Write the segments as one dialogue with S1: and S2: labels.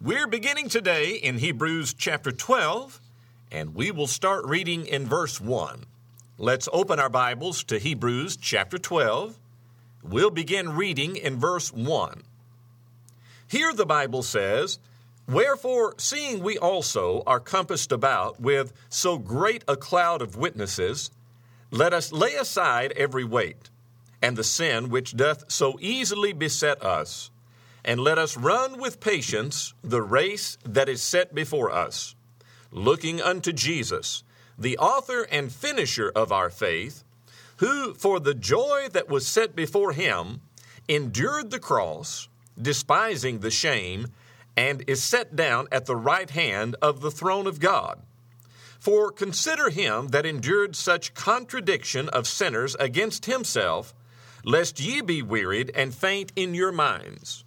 S1: We're beginning today in Hebrews chapter 12, and we will start reading in verse 1. Let's open our Bibles to Hebrews chapter 12. We'll begin reading in verse 1. Here the Bible says, "Wherefore, seeing we also are compassed about with so great a cloud of witnesses, let us lay aside every weight, and the sin which doth so easily beset us, and let us run with patience the race that is set before us, looking unto Jesus, the author and finisher of our faith, who for the joy that was set before him endured the cross, despising the shame, and is set down at the right hand of the throne of God. For consider him that endured such contradiction of sinners against himself, lest ye be wearied and faint in your minds."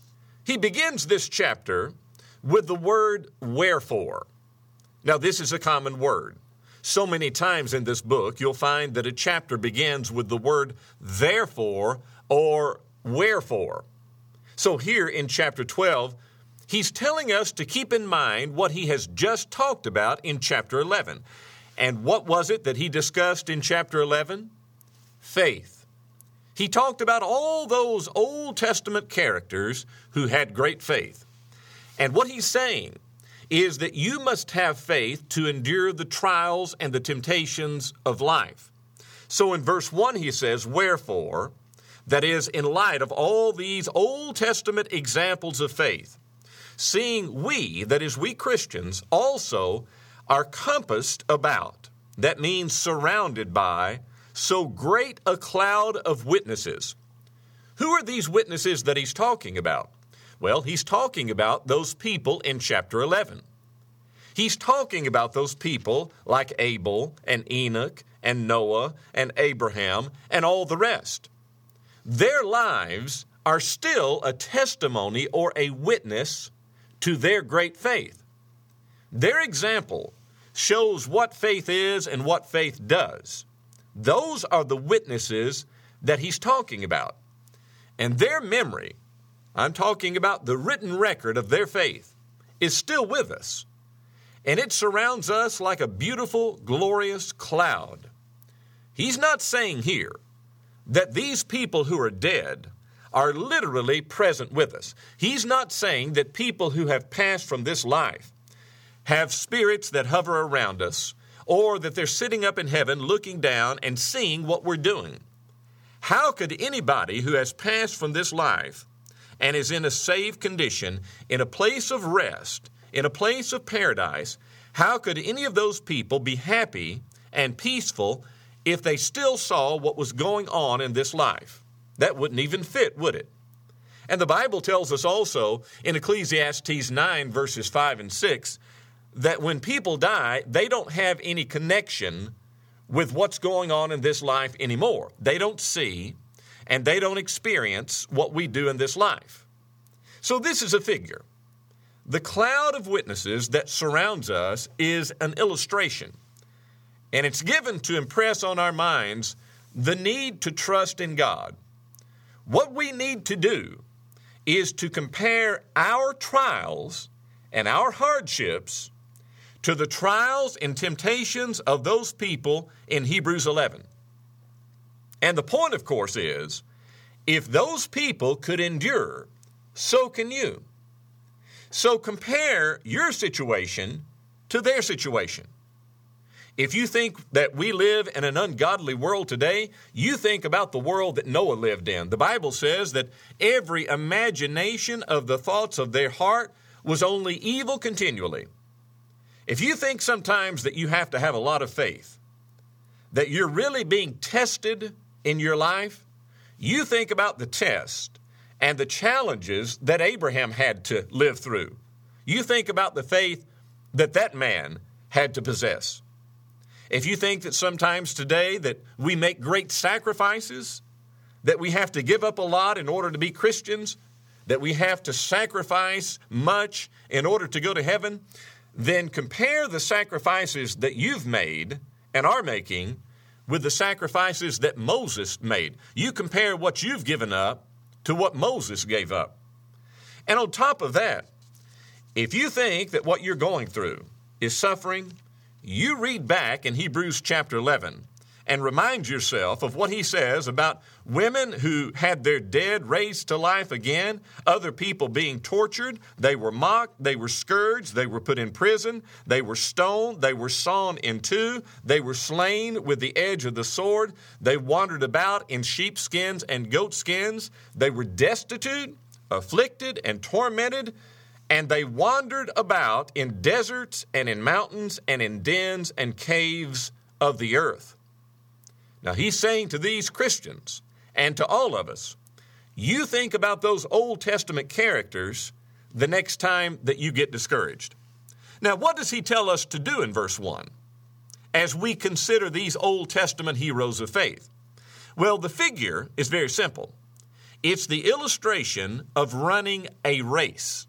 S1: He begins this chapter with the word wherefore. Now, this is a common word. So many times in this book, you'll find that a chapter begins with the word therefore or wherefore. So here in chapter 12, he's telling us to keep in mind what he has just talked about in chapter 11. And what was it that he discussed in chapter 11? Faith. He talked about all those Old Testament characters who had great faith. And what he's saying is that you must have faith to endure the trials and the temptations of life. So in verse 1 he says, "Wherefore," that is, in light of all these Old Testament examples of faith, "seeing we," that is, we Christians, "also are compassed about," that means surrounded by, "so great a cloud of witnesses." Who are these witnesses that he's talking about? Well, he's talking about those people in chapter 11. He's talking about those people like Abel and Enoch and Noah and Abraham and all the rest. Their lives are still a testimony or a witness to their great faith. Their example shows what faith is and what faith does. Those are the witnesses that he's talking about. And their memory, I'm talking about the written record of their faith, is still with us. And it surrounds us like a beautiful, glorious cloud. He's not saying here that these people who are dead are literally present with us. He's not saying that people who have passed from this life have spirits that hover around us, or that they're sitting up in heaven looking down and seeing what we're doing. How could anybody who has passed from this life and is in a saved condition, in a place of rest, in a place of paradise, how could any of those people be happy and peaceful if they still saw what was going on in this life? That wouldn't even fit, would it? And the Bible tells us also in Ecclesiastes 9, verses 5 and 6, that when people die, they don't have any connection with what's going on in this life anymore. They don't see and they don't experience what we do in this life. So this is a figure. The cloud of witnesses that surrounds us is an illustration, and it's given to impress on our minds the need to trust in God. What we need to do is to compare our trials and our hardships to the trials and temptations of those people in Hebrews 11. And the point, of course, is, if those people could endure, so can you. So compare your situation to their situation. If you think that we live in an ungodly world today, you think about the world that Noah lived in. The Bible says that every imagination of the thoughts of their heart was only evil continually. If you think sometimes that you have to have a lot of faith, that you're really being tested in your life, you think about the test and the challenges that Abraham had to live through. You think about the faith that that man had to possess. If you think that sometimes today that we make great sacrifices, that we have to give up a lot in order to be Christians, that we have to sacrifice much in order to go to heaven, then compare the sacrifices that you've made and are making with the sacrifices that Moses made. You compare what you've given up to what Moses gave up. And on top of that, If you think that what you're going through is suffering, you read back in Hebrews chapter 11 and remind yourself of what he says about women who had their dead raised to life again, other people being tortured, they were mocked, they were scourged, they were put in prison, they were stoned, they were sawn in two, they were slain with the edge of the sword, they wandered about in sheepskins and goatskins, they were destitute, afflicted, and tormented, and they wandered about in deserts and in mountains and in dens and caves of the earth. Now, he's saying to these Christians and to all of us, you think about those Old Testament characters the next time that you get discouraged. Now, what does he tell us to do in verse 1 as we consider these Old Testament heroes of faith? Well, the figure is very simple. It's the illustration of running a race.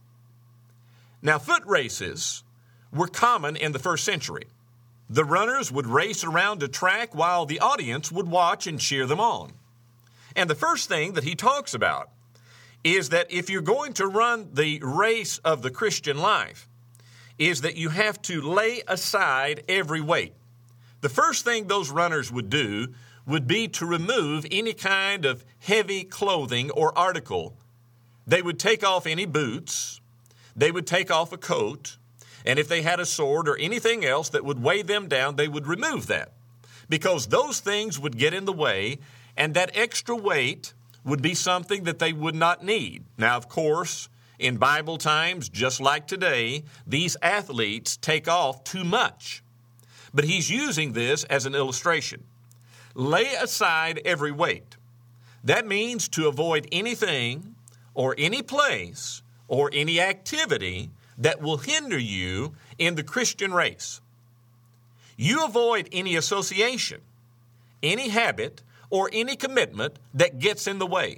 S1: Now, foot races were common in the first century. The runners would race around a track while the audience would watch and cheer them on. And the first thing that he talks about is that if you're going to run the race of the Christian life, is that you have to lay aside every weight. The first thing those runners would do would be to remove any kind of heavy clothing or article. They would take off any boots. They would take off a coat. And if they had a sword or anything else that would weigh them down, they would remove that, because those things would get in the way, and that extra weight would be something that they would not need. Now, of course, in Bible times, just like today, these athletes take off too much. But he's using this as an illustration. Lay aside every weight. That means to avoid anything or any place or any activity that will hinder you in the Christian race. You avoid any association, any habit, or any commitment that gets in the way.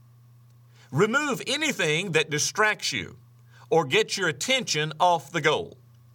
S1: Remove anything that distracts you or gets your attention off the goal.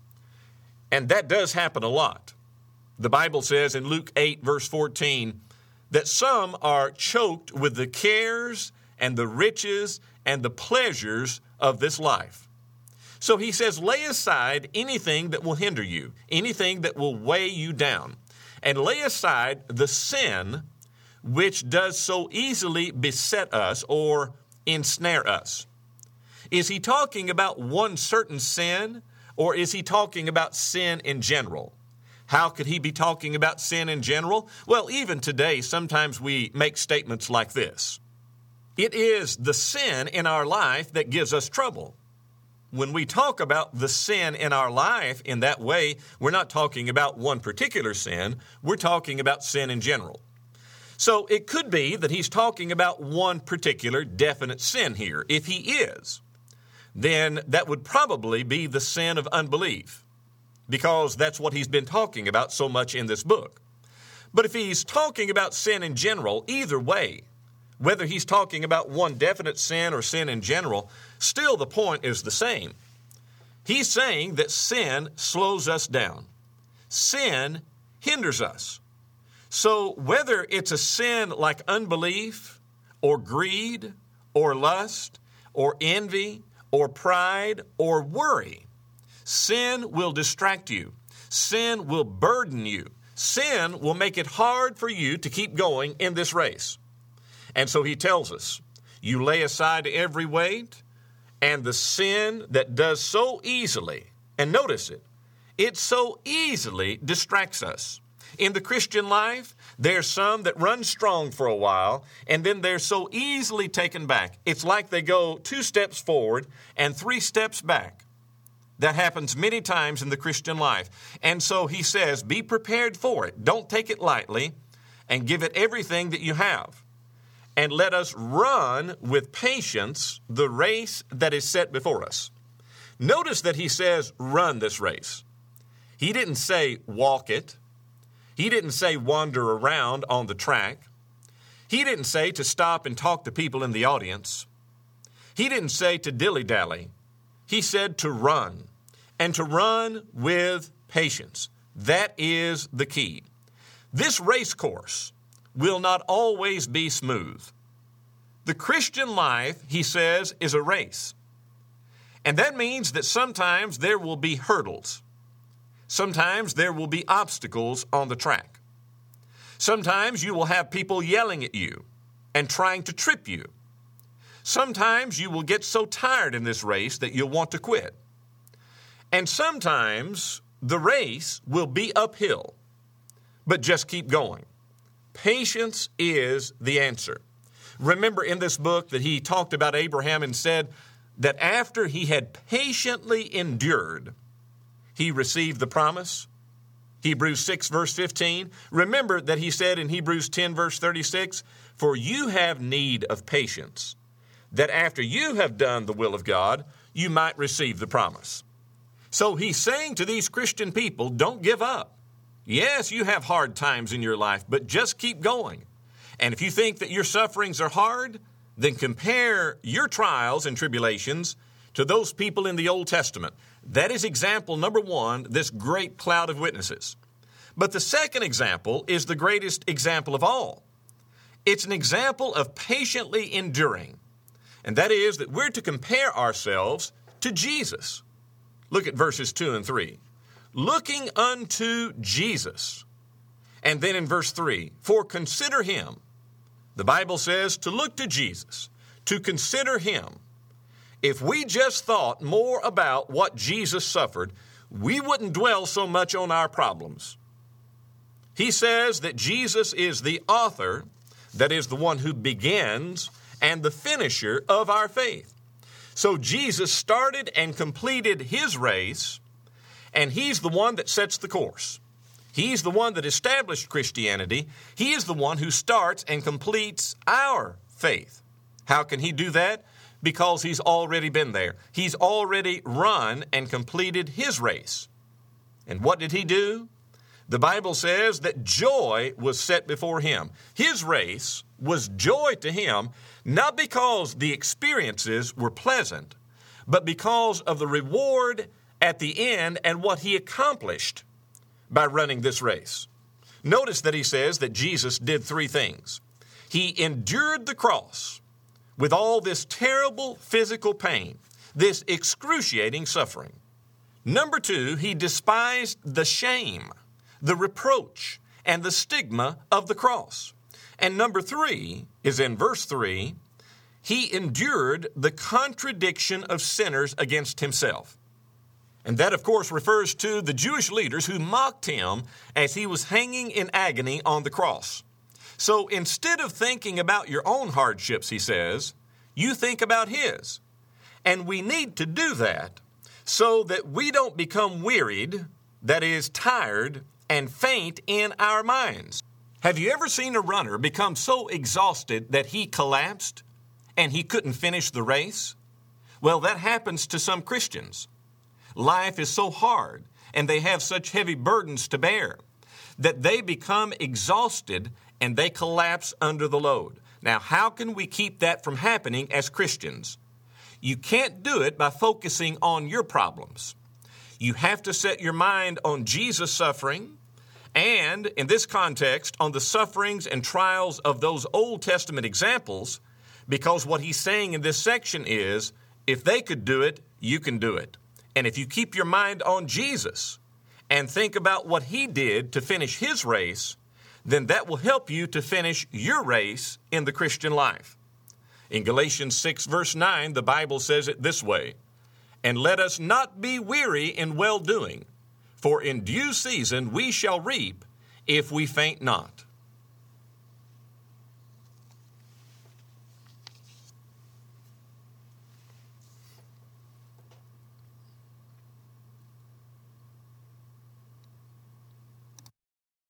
S1: And that does happen a lot. The Bible says in Luke 8, verse 14, that some are choked with the cares and the riches and the pleasures of this life. So he says, lay aside anything that will hinder you, anything that will weigh you down, and lay aside the sin which does so easily beset us or ensnare us. Is he talking about one certain sin, or is he talking about sin in general? How could he be talking about sin in general? Well, even today, sometimes we make statements like this. It is the sin in our life that gives us trouble. When we talk about the sin in our life in that way, we're not talking about one particular sin. We're talking about sin in general. So it could be that he's talking about one particular definite sin here. If he is, then that would probably be the sin of unbelief, because that's what he's been talking about so much in this book. But if he's talking about sin in general, either way, whether he's talking about one definite sin or sin in general, still the point is the same. He's saying that sin slows us down. Sin hinders us. So whether it's a sin like unbelief or greed or lust or envy or pride or worry, sin will distract you. Sin will burden you. Sin will make it hard for you to keep going in this race. And so he tells us, you lay aside every weight and the sin that does so easily, and notice it so easily distracts us. In the Christian life, there's some that run strong for a while, and then they're so easily taken back. It's like they go 2 steps forward and 3 steps back. That happens many times in the Christian life. And so he says, be prepared for it. Don't take it lightly, and give it everything that you have. And let us run with patience the race that is set before us. Notice that he says, run this race. He didn't say walk it. He didn't say wander around on the track. He didn't say to stop and talk to people in the audience. He didn't say to dilly-dally. He said to run, and to run with patience. That is the key. This race course will not always be smooth. The Christian life, he says, is a race. And that means that sometimes there will be hurdles. Sometimes there will be obstacles on the track. Sometimes you will have people yelling at you and trying to trip you. Sometimes you will get so tired in this race that you'll want to quit. And sometimes the race will be uphill, but just keep going. Patience is the answer. Remember in this book that he talked about Abraham and said that after he had patiently endured, he received the promise. Hebrews 6 verse 15. Remember that he said in Hebrews 10 verse 36, "For you have need of patience, that after you have done the will of God, you might receive the promise." So he's saying to these Christian people, don't give up. Yes, you have hard times in your life, but just keep going. And if you think that your sufferings are hard, then compare your trials and tribulations to those people in the Old Testament. That is example number one, this great cloud of witnesses. But the second example is the greatest example of all. It's an example of patiently enduring. And that is that we're to compare ourselves to Jesus. Look at verses 2 and 3. Looking unto Jesus. And then in verse 3, for consider him. The Bible says to look to Jesus, to consider him. If we just thought more about what Jesus suffered, we wouldn't dwell so much on our problems. He says that Jesus is the author, that is the one who begins, and the finisher of our faith. So Jesus started and completed his race, and he's the one that sets the course. He's the one that established Christianity. He is the one who starts and completes our faith. How can he do that? Because he's already been there. He's already run and completed his race. And what did he do? The Bible says that joy was set before him. His race was joy to him, not because the experiences were pleasant, but because of the reward at the end and what he accomplished by running this race. Notice that he says that Jesus did three things. He endured the cross with all this terrible physical pain, this excruciating suffering. Number two, he despised the shame, the reproach, and the stigma of the cross. And number three is in verse 3, he endured the contradiction of sinners against himself. And that, of course, refers to the Jewish leaders who mocked him as he was hanging in agony on the cross. So instead of thinking about your own hardships, he says, you think about his. And we need to do that so that we don't become wearied, that is, tired, and faint in our minds. Have you ever seen a runner become so exhausted that he collapsed and he couldn't finish the race? Well, that happens to some Christians. Life is so hard and they have such heavy burdens to bear that they become exhausted and they collapse under the load. Now, how can we keep that from happening as Christians? You can't do it by focusing on your problems. You have to set your mind on Jesus' suffering and, in this context, on the sufferings and trials of those Old Testament examples, because what he's saying in this section is, if they could do it, you can do it. And if you keep your mind on Jesus and think about what he did to finish his race, then that will help you to finish your race in the Christian life. In Galatians 6 verse 9, the Bible says it this way, and let us not be weary in well-doing, for in due season we shall reap if we faint not.